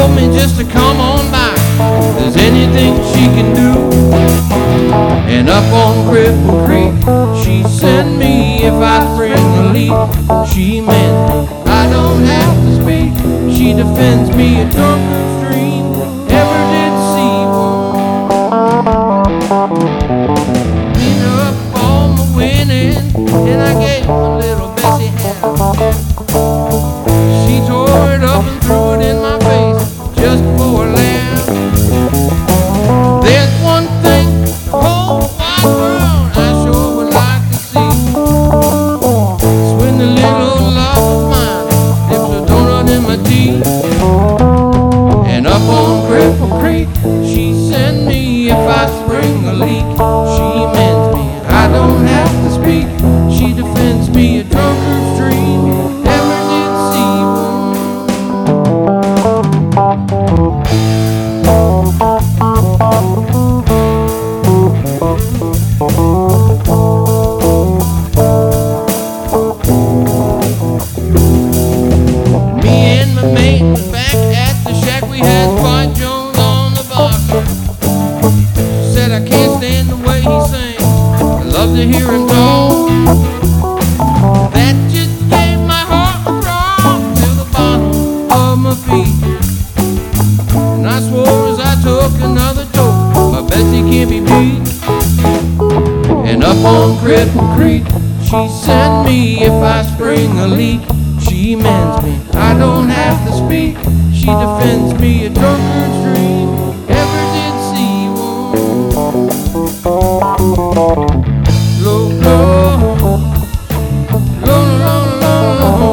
told me just to come on by. There's anything she can do. And up on Cripple Creek, she sent me if I spring a leak. She meant me, I don't have to speak. She defends me a drunken stream. Ever did see one. Clean up all my winning, and I gave my little Bessie hand. She tore it up and threw it in my face just for a laugh. There's one thing the whole wide world I sure would like to see. It's when the little love of mine dips a donut in my tea. And up on Cripple Creek, she sent me if I spring a leak. She mends me, I don't have to speak. She defends me a drunkard's dream. Ever did see one. Me and my mate back at the shack, we had Spike Jones on the box. She said I can't stand the way he sings, I love to hear him talk. That just gave my heart a throb to the bottom of my feet. And I swore as I took another toke, my Bessie can't be beat. And up on Cripple Creek, she sent me if I spring a leak. She mends me, I don't have to speak. She defends me a drunkard's dream. Ever did see one. Low, low, low, low, low,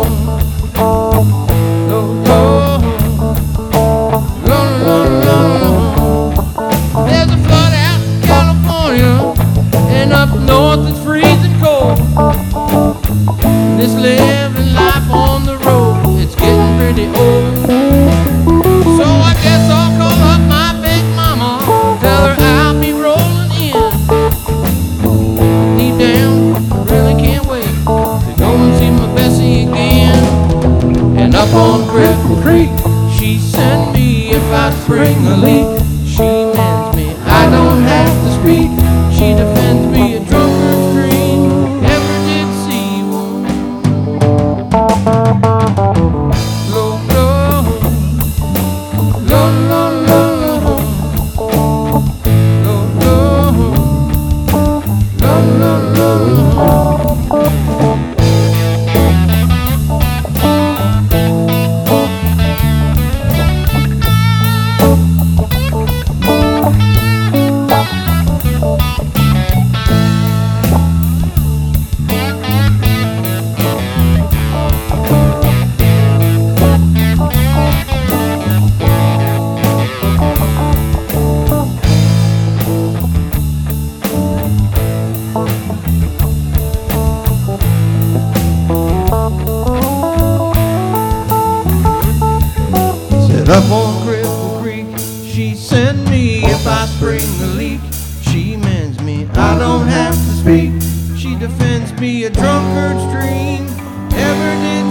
low, low, low, low, low. There's a flood out in California, and up north it's freezing cold. This living life on the road, it's getting pretty old. So I guess I'll call up my big mama, tell her I'll be rolling in. Deep down, I really can't wait to go and see my Bessie again. And up on Cripple Creek, she sent me if I spring a leak. She mends me, I don't have to speak. She defends me a drunkard's dream. Ever did see one. Low, low, low, low, low, low, low, low, low. Up on Cripple Creek, she sent me if I spring a leak. She mends me, I don't have to speak. She defends me a drunkard's dream. Ever did